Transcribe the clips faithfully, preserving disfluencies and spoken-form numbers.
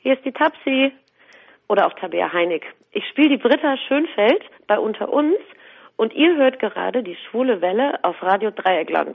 hier ist die Tapsi. Oder auch Tabea Heinig. Ich spiele die Britta Schönfeld bei Unter uns und ihr hört gerade die Schwule Welle auf Radio Dreieckland.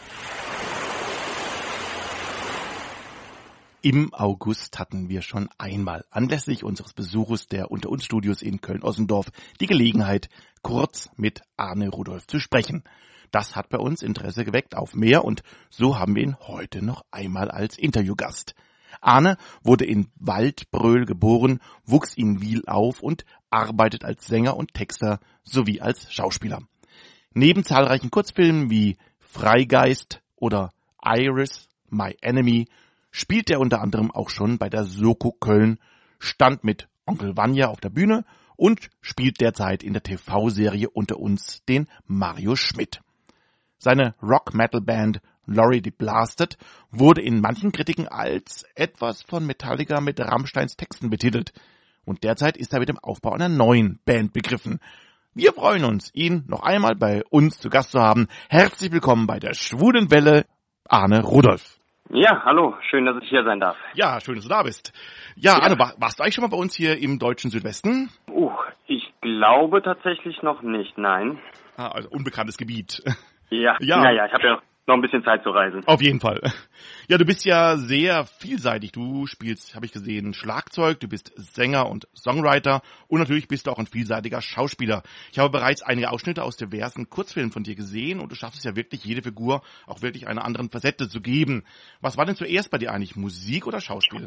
Im August hatten wir schon einmal anlässlich unseres Besuches der Unter uns Studios in Köln-Ossendorf die Gelegenheit, kurz mit Arne Rudolph zu sprechen. Das hat bei uns Interesse geweckt auf mehr und so haben wir ihn heute noch einmal als Interviewgast. Arne wurde in Waldbröl geboren, wuchs in Wiel auf und arbeitet als Sänger und Texter sowie als Schauspieler. Neben zahlreichen Kurzfilmen wie Freigeist oder Iris, My Enemy spielt er unter anderem auch schon bei der Soko Köln, stand mit Onkel Vanya auf der Bühne und spielt derzeit in der T V-Serie Unter uns den Mario Schmidt. Seine Rock-Metal-Band Lori the Blasted wurde in manchen Kritiken als etwas von Metallica mit Rammsteins Texten betitelt. Und derzeit ist er mit dem Aufbau einer neuen Band begriffen. Wir freuen uns, ihn noch einmal bei uns zu Gast zu haben. Herzlich willkommen bei der Schwulen Welle, Arne Rudolph. Ja, hallo, schön, dass ich hier sein darf. Ja, schön, dass du da bist. Ja, ja. Arne, war, warst du eigentlich schon mal bei uns hier im deutschen Südwesten? Uh, ich glaube tatsächlich noch nicht, nein. Ah, also unbekanntes Gebiet. Ja, ja, naja, ich habe ja noch ein bisschen Zeit zu reisen. Auf jeden Fall. Ja, du bist ja sehr vielseitig. Du spielst, habe ich gesehen, Schlagzeug, du bist Sänger und Songwriter und natürlich bist du auch ein vielseitiger Schauspieler. Ich habe bereits einige Ausschnitte aus diversen Kurzfilmen von dir gesehen und du schaffst es ja wirklich, jede Figur auch wirklich einer anderen Facette zu geben. Was war denn zuerst bei dir eigentlich, Musik oder Schauspiel?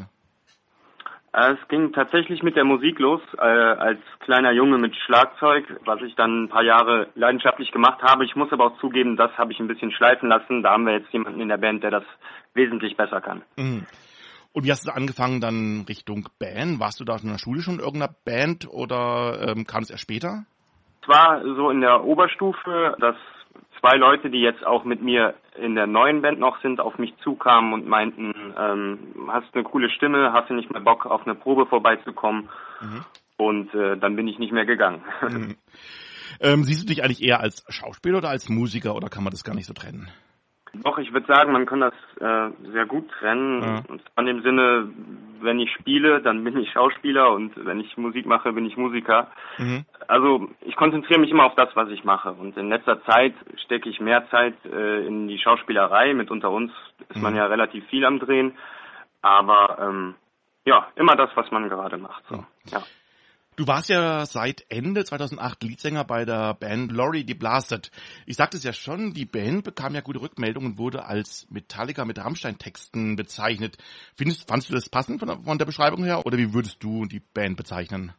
Es ging tatsächlich mit der Musik los, äh, als kleiner Junge mit Schlagzeug, was ich dann ein paar Jahre leidenschaftlich gemacht habe. Ich muss aber auch zugeben, das habe ich ein bisschen schleifen lassen. Da haben wir jetzt jemanden in der Band, der das wesentlich besser kann. Mhm. Und wie hast du angefangen dann Richtung Band? Warst du da in der Schule schon in irgendeiner Band oder ähm, kam es erst später? Es war so in der Oberstufe, dass zwei Leute, die jetzt auch mit mir in der neuen Band noch sind, auf mich zukamen und meinten, ähm, hast eine coole Stimme, hast du nicht mehr Bock, auf eine Probe vorbeizukommen? Mhm. Und äh, dann bin ich nicht mehr gegangen. Mhm. Ähm, siehst du dich eigentlich eher als Schauspieler oder als Musiker oder kann man das gar nicht so trennen? Doch, ich würde sagen, man kann das äh, sehr gut trennen. Ja. Und zwar in dem Sinne, wenn ich spiele, dann bin ich Schauspieler und wenn ich Musik mache, bin ich Musiker. Mhm. Also ich konzentriere mich immer auf das, was ich mache. Und in letzter Zeit stecke ich mehr Zeit äh, in die Schauspielerei. Mit Unter uns ist mhm. man ja relativ viel am Drehen. Aber ähm, ja, immer das, was man gerade macht. So. Ja. Du warst ja seit Ende zweitausendacht Leadsänger bei der Band Lori the Blasted. Ich sagte es ja schon, die Band bekam ja gute Rückmeldungen und wurde als Metallica mit Rammstein-Texten bezeichnet. Findest, fandst du das passend von der, von der Beschreibung her oder wie würdest du die Band bezeichnen?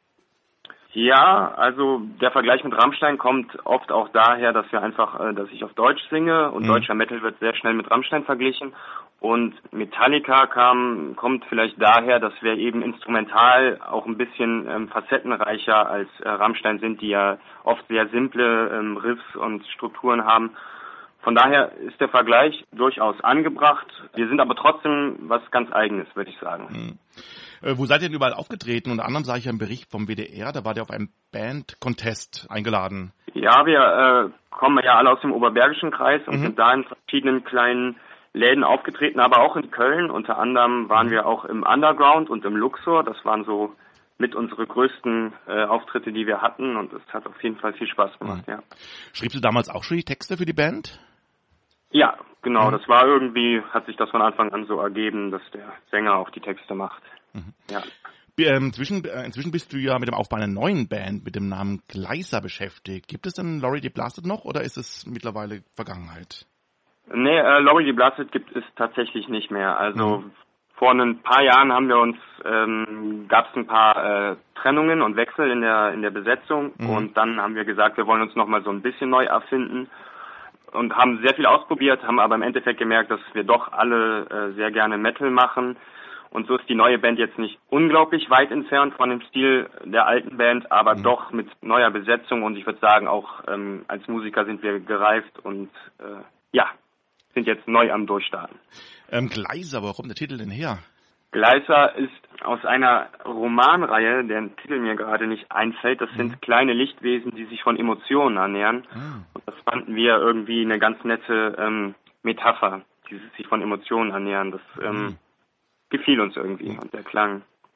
Ja, also der Vergleich mit Rammstein kommt oft auch daher, dass wir einfach, äh, dass ich auf Deutsch singe und mhm. deutscher Metal wird sehr schnell mit Rammstein verglichen. Und Metallica kam, kommt vielleicht daher, dass wir eben instrumental auch ein bisschen ähm, facettenreicher als äh, Rammstein sind, die ja oft sehr simple ähm, Riffs und Strukturen haben. Von daher ist der Vergleich durchaus angebracht. Wir sind aber trotzdem was ganz Eigenes, würde ich sagen. Mhm. Äh, wo seid ihr denn überall aufgetreten? Unter anderem sah ich ja einen Bericht vom W D R, da war der auf einem Band-Contest eingeladen. Ja, wir äh, kommen ja alle aus dem Oberbergischen Kreis und mhm. sind da in verschiedenen kleinen Läden aufgetreten, aber auch in Köln. Unter anderem waren wir auch im Underground und im Luxor. Das waren so mit unsere größten äh, Auftritte, die wir hatten. Und es hat auf jeden Fall viel Spaß gemacht, mhm. ja. Schriebst du damals auch schon die Texte für die Band? Ja, genau. Mhm. Das war irgendwie, hat sich das von Anfang an so ergeben, dass der Sänger auch die Texte macht. Mhm. Ja. Ähm, inzwischen, äh, inzwischen bist du ja mit dem Aufbau einer neuen Band mit dem Namen Gleiser beschäftigt. Gibt es denn Lori the Blasted noch oder ist es mittlerweile Vergangenheit? Nee, äh, Lori the Blasted gibt es tatsächlich nicht mehr. Also mhm. vor ein paar Jahren haben wir uns, ähm, gab es ein paar äh, Trennungen und Wechsel in der in der Besetzung mhm. und dann haben wir gesagt, wir wollen uns nochmal so ein bisschen neu erfinden und haben sehr viel ausprobiert, haben aber im Endeffekt gemerkt, dass wir doch alle äh, sehr gerne Metal machen. Und so ist die neue Band jetzt nicht unglaublich weit entfernt von dem Stil der alten Band, aber mhm. doch mit neuer Besetzung und ich würde sagen, auch ähm, als Musiker sind wir gereift und äh, ja, sind jetzt neu am Durchstarten. Ähm, Gleiser, wo kommt der Titel denn her? Gleiser ist aus einer Romanreihe, deren Titel mir gerade nicht einfällt. Das mhm. sind kleine Lichtwesen, die sich von Emotionen ernähren. Mhm. Und das fanden wir irgendwie eine ganz nette ähm, Metapher, die sich von Emotionen ernähren. Das ähm, mhm. gefiel uns irgendwie und der Klang.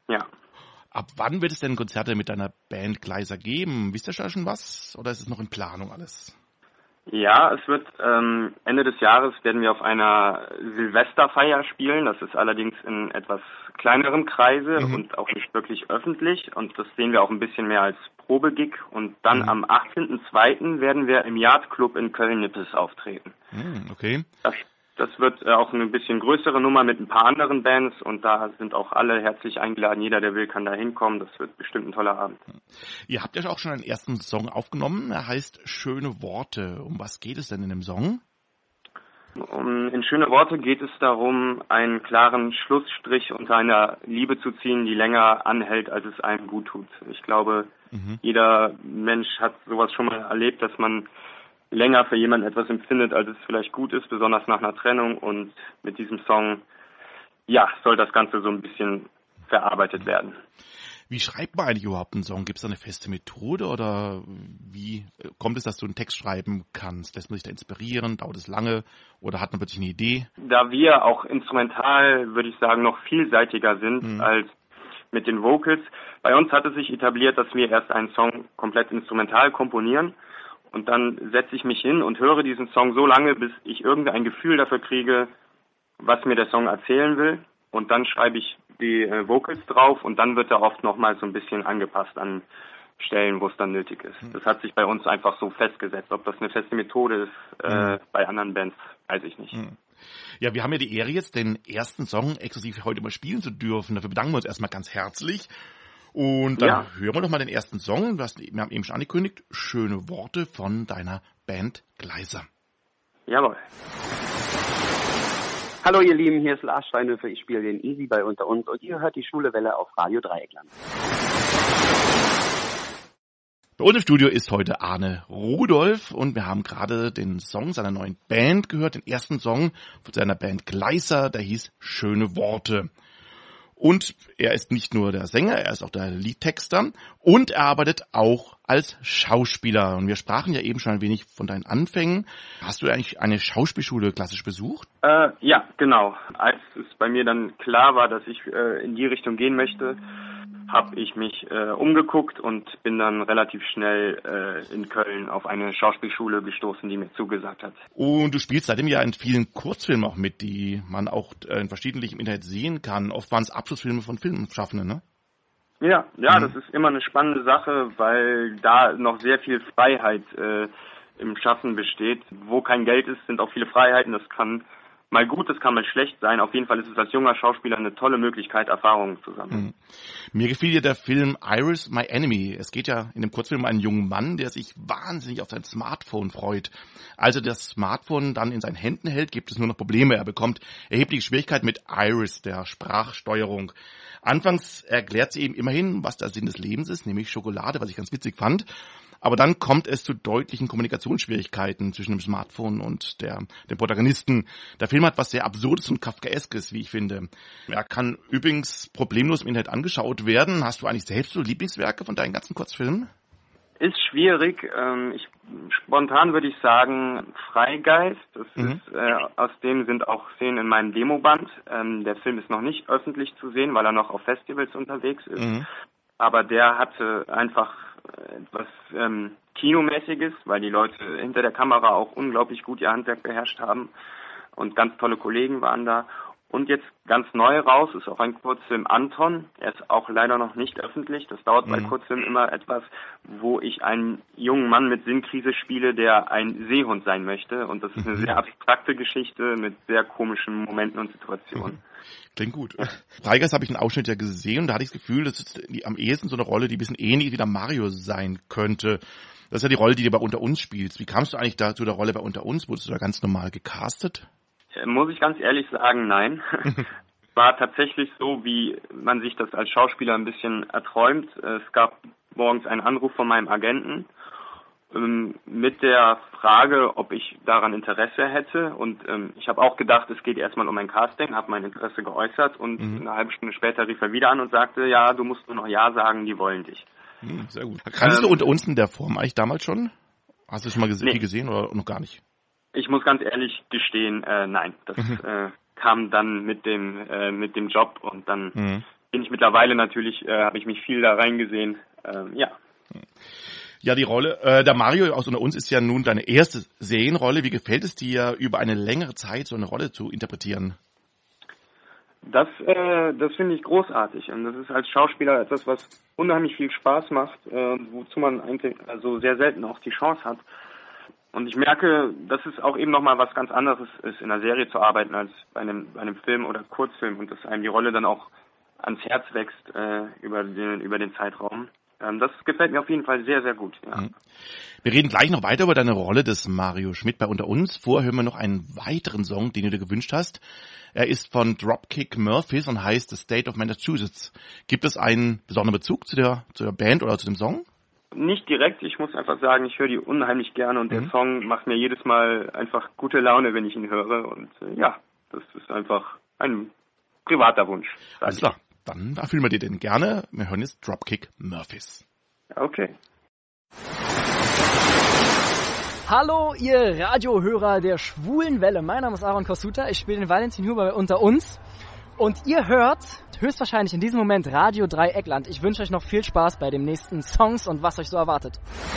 Ja. Ab wann wird es denn Konzerte mit deiner Band Gleiser geben? Wisst ihr schon was oder ist es noch in Planung alles? Ja, es wird ähm, Ende des Jahres werden wir auf einer Silvesterfeier spielen. Das ist allerdings in etwas kleinerem Kreise mhm. und auch nicht wirklich öffentlich. Und das sehen wir auch ein bisschen mehr als Probegig. Und dann mhm. am achtzehnten zweiten werden wir im Yard Club in Köln-Nippes auftreten. Mhm, okay. Das, das wird äh, auch eine bisschen größere Nummer mit ein paar anderen Bands. Und da sind auch alle herzlich eingeladen. Jeder, der will, kann da hinkommen. Das wird bestimmt ein toller Abend. Ihr habt ja auch schon einen ersten Song aufgenommen. Er heißt Schöne Worte. Um was geht es denn in dem Song? Um, in Schöne Worte geht es darum, einen klaren Schlussstrich unter einer Liebe zu ziehen, die länger anhält, als es einem gut tut. Ich glaube, mhm. jeder Mensch hat sowas schon mal erlebt, dass man länger für jemanden etwas empfindet, als es vielleicht gut ist, besonders nach einer Trennung. Und mit diesem Song, ja, soll das Ganze so ein bisschen verarbeitet werden. Wie schreibt man eigentlich überhaupt einen Song? Gibt es da eine feste Methode oder wie kommt es, dass du einen Text schreiben kannst? Lässt man sich da inspirieren? Dauert es lange oder hat man wirklich eine Idee? Da wir auch instrumental, würde ich sagen, noch vielseitiger sind mhm. als mit den Vocals. Bei uns hat es sich etabliert, dass wir erst einen Song komplett instrumental komponieren und dann setze ich mich hin und höre diesen Song so lange, bis ich irgendein Gefühl dafür kriege, was mir der Song erzählen will. Und dann schreibe ich die äh, Vocals drauf und dann wird er oft nochmal so ein bisschen angepasst an Stellen, wo es dann nötig ist. Das hat sich bei uns einfach so festgesetzt. Ob das eine feste Methode ist, äh, mhm. bei anderen Bands, weiß ich nicht. Mhm. Ja, wir haben ja die Ehre jetzt, den ersten Song exklusiv heute mal spielen zu dürfen. Dafür bedanken wir uns erstmal ganz herzlich. Und dann ja. hören wir doch mal den ersten Song. Du hast, wir haben eben schon angekündigt, Schöne Worte von deiner Band Gleiser. Jawohl. Hallo ihr Lieben, hier ist Lars Steinhöfer, ich spiele den Easy bei Unter uns und ihr hört die Schwule Welle auf Radio Dreieckland. Bei uns im Studio ist heute Arne Rudolph und wir haben gerade den Song seiner neuen Band gehört, den ersten Song von seiner Band Gleiser, der hieß Schöne Worte. Und er ist nicht nur der Sänger, er ist auch der Liedtexter und er arbeitet auch als Schauspieler. Und wir sprachen ja eben schon ein wenig von deinen Anfängen. Hast du eigentlich eine Schauspielschule klassisch besucht? Äh, ja, genau. Als es bei mir dann klar war, dass ich äh, in die Richtung gehen möchte, habe ich mich äh, umgeguckt und bin dann relativ schnell äh, in Köln auf eine Schauspielschule gestoßen, die mir zugesagt hat. Und du spielst seitdem ja in vielen Kurzfilmen auch mit, die man auch äh, in verschiedentlich im Internet sehen kann. Oft waren es Abschlussfilme von Filmschaffenden, ne? Ja, ja, mhm. das ist immer eine spannende Sache, weil da noch sehr viel Freiheit äh, im Schaffen besteht. Wo kein Geld ist, sind auch viele Freiheiten. Das kann mal gut, das kann mal schlecht sein. Auf jeden Fall ist es als junger Schauspieler eine tolle Möglichkeit, Erfahrungen zu sammeln. Mhm. Mir gefiel dir der Film Iris, My Enemy. Es geht ja in dem Kurzfilm um einen jungen Mann, der sich wahnsinnig auf sein Smartphone freut. Als er das Smartphone dann in seinen Händen hält, gibt es nur noch Probleme. Er bekommt erhebliche Schwierigkeiten mit Iris, der Sprachsteuerung. Anfangs erklärt sie ihm immerhin, was der Sinn des Lebens ist, nämlich Schokolade, was ich ganz witzig fand. Aber dann kommt es zu deutlichen Kommunikationsschwierigkeiten zwischen dem Smartphone und der, dem Protagonisten. Der Film hat was sehr Absurdes und Kafkaeskes, wie ich finde. Er kann übrigens problemlos im Internet angeschaut werden. Hast du eigentlich selbst so Lieblingswerke von deinen ganzen Kurzfilmen? Ist schwierig. Ähm, ich, spontan würde ich sagen Freigeist. Das mhm. ist, äh, aus dem sind auch Szenen in meinem Demoband. Ähm, der Film ist noch nicht öffentlich zu sehen, weil er noch auf Festivals unterwegs ist. Mhm. Aber der hatte einfach etwas ähm, Kinomäßiges, weil die Leute hinter der Kamera auch unglaublich gut ihr Handwerk beherrscht haben und ganz tolle Kollegen waren da. Und jetzt ganz neu raus ist auch ein Kurzfilm Anton. Er ist auch leider noch nicht öffentlich. Das dauert mhm. bei Kurzfilmen immer etwas, wo ich einen jungen Mann mit Sinnkrise spiele, der ein Seehund sein möchte. Und das ist eine sehr abstrakte Geschichte mit sehr komischen Momenten und Situationen. Klingt gut. Freigeist habe ich einen Ausschnitt ja gesehen und da hatte ich das Gefühl, das ist die, am ehesten so eine Rolle, die ein bisschen ähnlich wie der Mario sein könnte. Das ist ja die Rolle, die du bei Unter uns spielst. Wie kamst du eigentlich da zu der Rolle bei Unter uns? Wurdest du da ganz normal gecastet? Muss ich ganz ehrlich sagen, nein. War tatsächlich so, wie man sich das als Schauspieler ein bisschen erträumt. Es gab morgens einen Anruf von meinem Agenten ähm, mit der Frage, ob ich daran Interesse hätte. Und ähm, ich habe auch gedacht, es geht erstmal um ein Casting, habe mein Interesse geäußert und mhm. eine halbe Stunde später rief er wieder an und sagte, ja, du musst nur noch Ja sagen, die wollen dich. Mhm, sehr gut. Kanntest ähm, du Unter uns in der Form eigentlich damals schon? Hast du schon mal ges- nee. gesehen oder noch gar nicht? Ich muss ganz ehrlich gestehen, äh, nein, das mhm. äh, kam dann mit dem äh, mit dem Job und dann mhm. bin ich mittlerweile natürlich, äh, habe ich mich viel da reingesehen. Ähm, ja. Ja, die Rolle, äh, der Mario aus Unter uns ist ja nun deine erste Serienrolle. Wie gefällt es dir, über eine längere Zeit so eine Rolle zu interpretieren? Das, äh, das finde ich großartig. Und das ist als Schauspieler etwas, was unheimlich viel Spaß macht, äh, wozu man eigentlich also sehr selten auch die Chance hat. Und ich merke, dass es auch eben nochmal was ganz anderes ist, in einer Serie zu arbeiten, als bei einem, bei einem Film oder Kurzfilm. Und dass einem die Rolle dann auch ans Herz wächst äh, über den, über den Zeitraum. Ähm, das gefällt mir auf jeden Fall sehr, sehr gut. Ja. Wir reden gleich noch weiter über deine Rolle des Mario Schmidt bei Unter uns. Vorher hören wir noch einen weiteren Song, den du dir gewünscht hast. Er ist von Dropkick Murphys und heißt The State of Massachusetts. Gibt es einen besonderen Bezug zu der, zu der Band oder zu dem Song? Nicht direkt, ich muss einfach sagen, ich höre die unheimlich gerne und mhm. der Song macht mir jedes Mal einfach gute Laune, wenn ich ihn höre. Und äh, ja, das ist einfach ein privater Wunsch. Alles klar, dann erfüllen wir dir den gerne. Wir hören jetzt Dropkick Murphys. Okay. Hallo, ihr Radiohörer der Schwulen Welle. Mein Name ist Aaron Kosuta. Ich spiele den Valentin Huber bei Unter uns. Und ihr hört höchstwahrscheinlich in diesem Moment Radio Dreieckland. Ich wünsche euch noch viel Spaß bei den nächsten Songs und was euch so erwartet.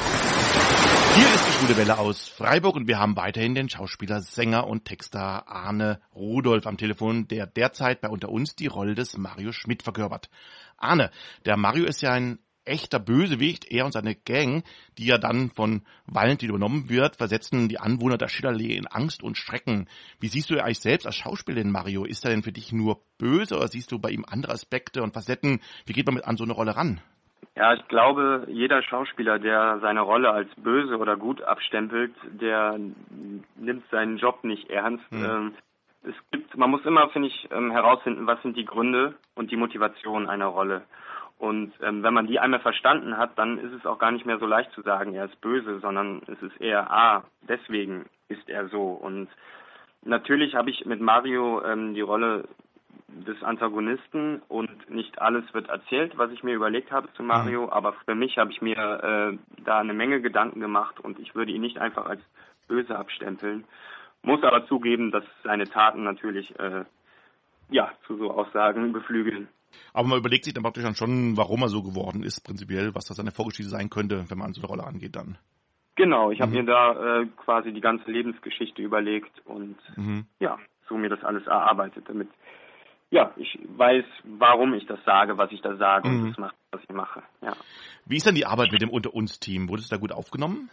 Hier ist die Schwule Welle aus Freiburg und wir haben weiterhin den Schauspieler, Sänger und Texter Arne Rudolph am Telefon, der derzeit bei Unter uns die Rolle des Mario Schmidt verkörpert. Arne, der Mario ist ja ein echter Bösewicht. Er und seine Gang, die ja dann von Valentin übernommen wird, versetzen die Anwohner der Schillerallee in Angst und Schrecken. Wie siehst du eigentlich selbst als Schauspieler den Mario? Ist er denn für dich nur böse oder siehst du bei ihm andere Aspekte und Facetten? Wie geht man mit an so eine Rolle ran? Ja, ich glaube, jeder Schauspieler, der seine Rolle als böse oder gut abstempelt, der nimmt seinen Job nicht ernst. Mhm. Es gibt, man muss immer, finde ich, herausfinden, was sind die Gründe und die Motivation einer Rolle. Und ähm, wenn man die einmal verstanden hat, dann ist es auch gar nicht mehr so leicht zu sagen, er ist böse, sondern es ist eher, ah, deswegen ist er so. Und natürlich habe ich mit Mario ähm, die Rolle des Antagonisten und nicht alles wird erzählt, was ich mir überlegt habe zu Mario, mhm. aber für mich habe ich mir äh, da eine Menge Gedanken gemacht und ich würde ihn nicht einfach als böse abstempeln. Muss aber zugeben, dass seine Taten natürlich äh, ja zu so Aussagen beflügeln. Aber man überlegt sich dann praktisch dann schon, warum er so geworden ist, prinzipiell, was das seine Vorgeschichte sein könnte, wenn man an so eine Rolle angeht dann. Genau, ich habe mhm. mir da äh, quasi die ganze Lebensgeschichte überlegt und mhm. ja, so mir das alles erarbeitet, damit ja, ich weiß, warum ich das sage, was ich da sage mhm. und das macht, was ich mache. Ja. Wie ist denn die Arbeit mit dem Unter-uns-Team? Wurde es da gut aufgenommen?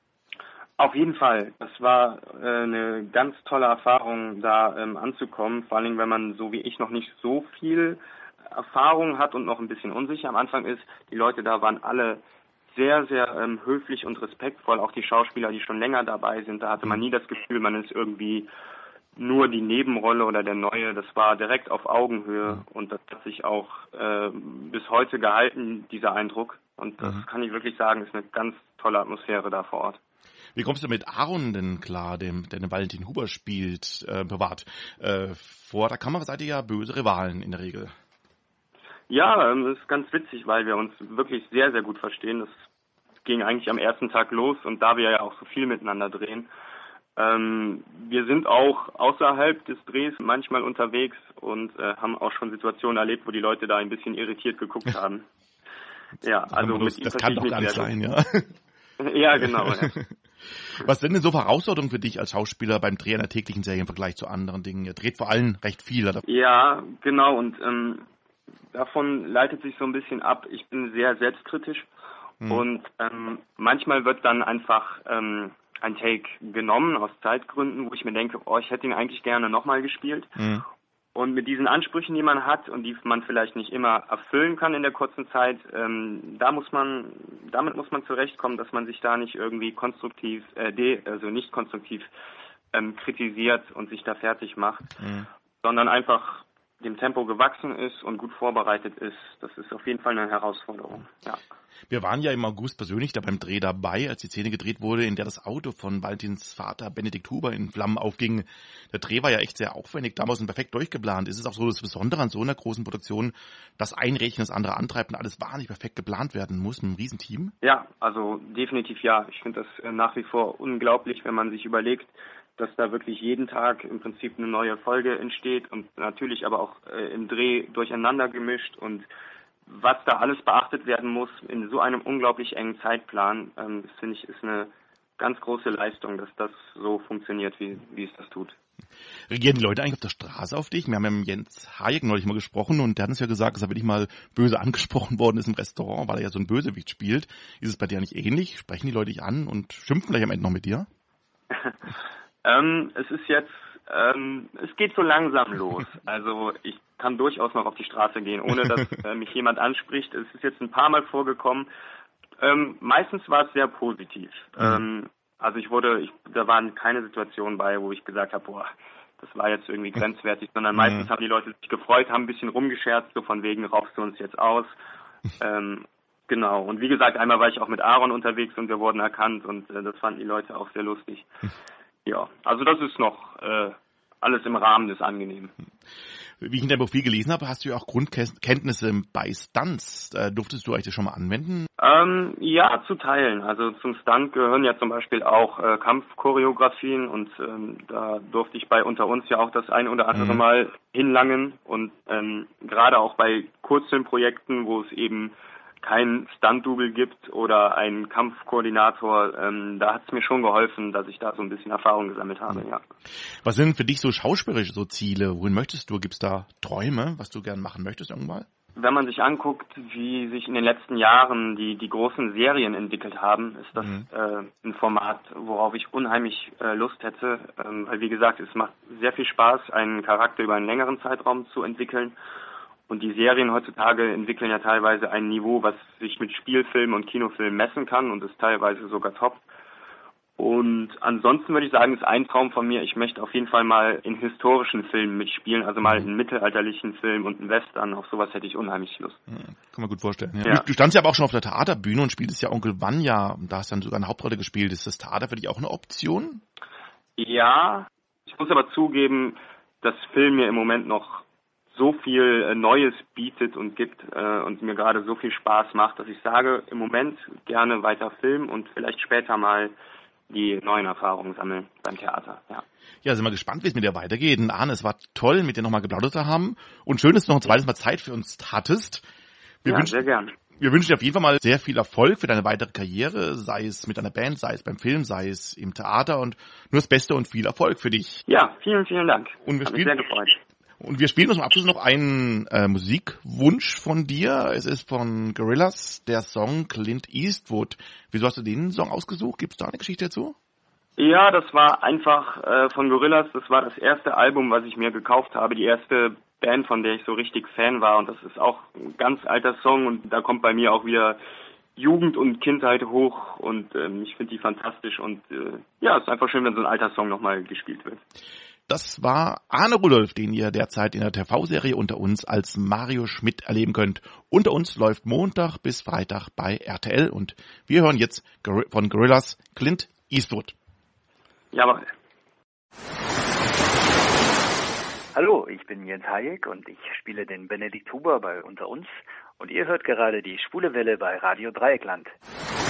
Auf jeden Fall. Das war äh, eine ganz tolle Erfahrung, da ähm, anzukommen, vor allem wenn man so wie ich noch nicht so viel Erfahrung hat und noch ein bisschen unsicher am Anfang ist. Die Leute da waren alle sehr, sehr ähm, höflich und respektvoll, auch die Schauspieler, die schon länger dabei sind. Da hatte man nie das Gefühl, man ist irgendwie nur die Nebenrolle oder der Neue. Das war direkt auf Augenhöhe und das hat sich auch äh, bis heute gehalten, dieser Eindruck. Und das mhm. kann ich wirklich sagen, ist eine ganz tolle Atmosphäre da vor Ort. Wie kommst du mit Aaron denn klar, dem, der den Valentin Huber spielt, äh, privat? Äh, vor der Kamera seid ihr ja böse Rivalen in der Regel. Ja, das ist ganz witzig, weil wir uns wirklich sehr, sehr gut verstehen. Das ging eigentlich am ersten Tag los und da wir ja auch so viel miteinander drehen. Ähm, wir sind auch außerhalb des Drehs manchmal unterwegs und äh, haben auch schon Situationen erlebt, wo die Leute da ein bisschen irritiert geguckt haben. Ja, also das, mit das kann doch gar nicht sein, ja. Ja, genau. Ja. Was sind denn so Herausforderungen für dich als Schauspieler beim Dreh einer täglichen Serie im Vergleich zu anderen Dingen? Ihr dreht vor allem recht viel, oder? Ja, genau und ähm, davon leitet sich so ein bisschen ab, ich bin sehr selbstkritisch hm. und ähm, manchmal wird dann einfach ähm, ein Take genommen aus Zeitgründen, wo ich mir denke, oh, ich hätte ihn eigentlich gerne nochmal gespielt. Hm. Und mit diesen Ansprüchen, die man hat und die man vielleicht nicht immer erfüllen kann in der kurzen Zeit, ähm, da muss man, damit muss man zurechtkommen, dass man sich da nicht irgendwie konstruktiv, äh, de, also nicht konstruktiv ähm, kritisiert und sich da fertig macht, hm. sondern einfach dem Tempo gewachsen ist und gut vorbereitet ist. Das ist auf jeden Fall eine Herausforderung. Ja. Wir waren ja im August persönlich da beim Dreh dabei, als die Szene gedreht wurde, in der das Auto von Valentins Vater Benedikt Huber in Flammen aufging. Der Dreh war ja echt sehr aufwendig, damals und perfekt durchgeplant. Ist es auch so das Besondere an so einer großen Produktion, dass ein Rädchen das andere antreibt und alles wahnsinnig perfekt geplant werden muss, mit einem Riesenteam? Ja, also definitiv ja. Ich finde das nach wie vor unglaublich, wenn man sich überlegt, dass da wirklich jeden Tag im Prinzip eine neue Folge entsteht und natürlich aber auch äh, im Dreh durcheinander gemischt und was da alles beachtet werden muss in so einem unglaublich engen Zeitplan, ähm, das finde ich ist eine ganz große Leistung, dass das so funktioniert, wie, wie es das tut. Reagieren die Leute eigentlich auf der Straße auf dich? Wir haben ja mit Jens Hayek neulich mal gesprochen und der hat uns ja gesagt, dass er wirklich mal böse angesprochen worden ist im Restaurant, weil er ja so ein Bösewicht spielt. Ist es bei dir nicht ähnlich? Sprechen die Leute dich an und schimpfen vielleicht am Ende noch mit dir? ähm, es ist jetzt, ähm, es geht so langsam los. Also ich kann durchaus noch auf die Straße gehen, ohne dass äh, mich jemand anspricht. Es ist jetzt ein paar Mal vorgekommen. Ähm, meistens war es sehr positiv. Mhm. Ähm, also ich wurde, ich, da waren keine Situationen bei, wo ich gesagt habe, boah, das war jetzt irgendwie grenzwertig, sondern meistens mhm. haben die Leute sich gefreut, haben ein bisschen rumgescherzt, so von wegen, raufst du uns jetzt aus. ähm, genau. Und wie gesagt, einmal war ich auch mit Aaron unterwegs und wir wurden erkannt und äh, das fanden die Leute auch sehr lustig. Ja, also das ist noch äh, alles im Rahmen des Angenehmen. Wie ich in deinem Profil gelesen habe, hast du ja auch Grundkenntnisse bei Stunts. Äh, durftest du euch das schon mal anwenden? Ähm, ja, zu teilen. Also zum Stunt gehören ja zum Beispiel auch äh, Kampfchoreografien und ähm, da durfte ich bei Unter uns ja auch das ein oder andere mhm. Mal hinlangen und ähm, gerade auch bei Kurzfilmprojekten, wo es eben kein Stunt-Double gibt oder einen Kampfkoordinator, ähm, da hat es mir schon geholfen, dass ich da so ein bisschen Erfahrung gesammelt habe, ja. Was sind für dich so schauspielerische so Ziele? Wohin möchtest du? Gibt es da Träume, was du gerne machen möchtest irgendwann? Wenn man sich anguckt, wie sich in den letzten Jahren die, die großen Serien entwickelt haben, ist das mhm. äh, ein Format, worauf ich unheimlich äh, Lust hätte, ähm, weil wie gesagt, es macht sehr viel Spaß, einen Charakter über einen längeren Zeitraum zu entwickeln. Und die Serien heutzutage entwickeln ja teilweise ein Niveau, was sich mit Spielfilmen und Kinofilmen messen kann und ist teilweise sogar top. Und ansonsten würde ich sagen, ist ein Traum von mir, ich möchte auf jeden Fall mal in historischen Filmen mitspielen, also mal in mittelalterlichen Filmen und in Western, auf sowas hätte ich unheimlich Lust. Ja, kann man gut vorstellen. Ja. Ja. Du, du standst ja aber auch schon auf der Theaterbühne und spieltest ja Onkel Vanya und da hast dann sogar eine Hauptrolle gespielt. Ist das Theater für dich auch eine Option? Ja, ich muss aber zugeben, dass Film mir im Moment noch so viel Neues bietet und gibt äh, und mir gerade so viel Spaß macht, dass ich sage, im Moment gerne weiter Film und vielleicht später mal die neuen Erfahrungen sammeln beim Theater. Ja, ja, sind wir gespannt, wie es mit dir weitergeht. Und Arne, es war toll, mit dir nochmal geplaudert zu haben und schön, dass du noch ein zweites Mal Zeit für uns hattest. Wir ja, wünschen, sehr gern. Wir wünschen dir auf jeden Fall mal sehr viel Erfolg für deine weitere Karriere, sei es mit deiner Band, sei es beim Film, sei es im Theater und nur das Beste und viel Erfolg für dich. Ja, vielen, vielen Dank. Und wir Hat mich spielen, sehr gefreut. Und wir spielen uns zum Abschluss noch einen äh, Musikwunsch von dir. Es ist von Gorillaz, der Song Clint Eastwood. Wieso hast du den Song ausgesucht? Gibt es da eine Geschichte dazu? Ja, das war einfach äh, von Gorillaz. Das war das erste Album, was ich mir gekauft habe. Die erste Band, von der ich so richtig Fan war. Und das ist auch ein ganz alter Song. Und da kommt bei mir auch wieder Jugend und Kindheit hoch. Und ähm, ich finde die fantastisch. Und äh, ja, es ist einfach schön, wenn so ein alter Song nochmal gespielt wird. Das war Arne Rudolph, den ihr derzeit in der T V-Serie Unter uns als Mario Schmidt erleben könnt. Unter uns läuft Montag bis Freitag bei R T L und wir hören jetzt von Gorillaz Clint Eastwood. Jawohl. Hallo, ich bin Jens Hayek und ich spiele den Benedikt Huber bei Unter uns und ihr hört gerade die Schwule Welle bei Radio Dreieckland.